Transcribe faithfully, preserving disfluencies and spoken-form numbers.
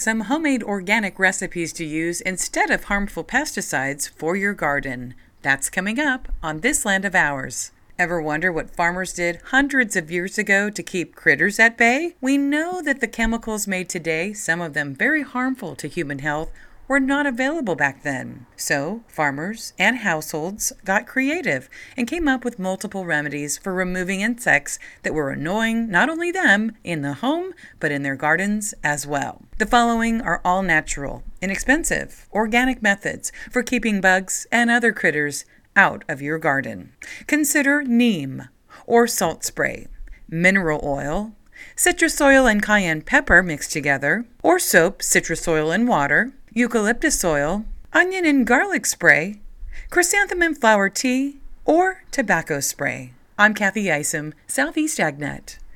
Some homemade organic recipes to use instead of harmful pesticides for your garden. That's coming up on This Land of Ours. Ever wonder what farmers did hundreds of years ago to keep critters at bay? We know that the chemicals made today, some of them very harmful to human health, were not available back then. So, farmers and households got creative and came up with multiple remedies for removing insects that were annoying not only them in the home, but in their gardens as well. The following are all natural, inexpensive, organic methods for keeping bugs and other critters out of your garden. Consider neem or salt spray, mineral oil, citrus oil and cayenne pepper mixed together, or soap, citrus oil and water, eucalyptus oil, onion and garlic spray, chrysanthemum flower tea, or tobacco spray. I'm Kathy Isom, Southeast AgNet.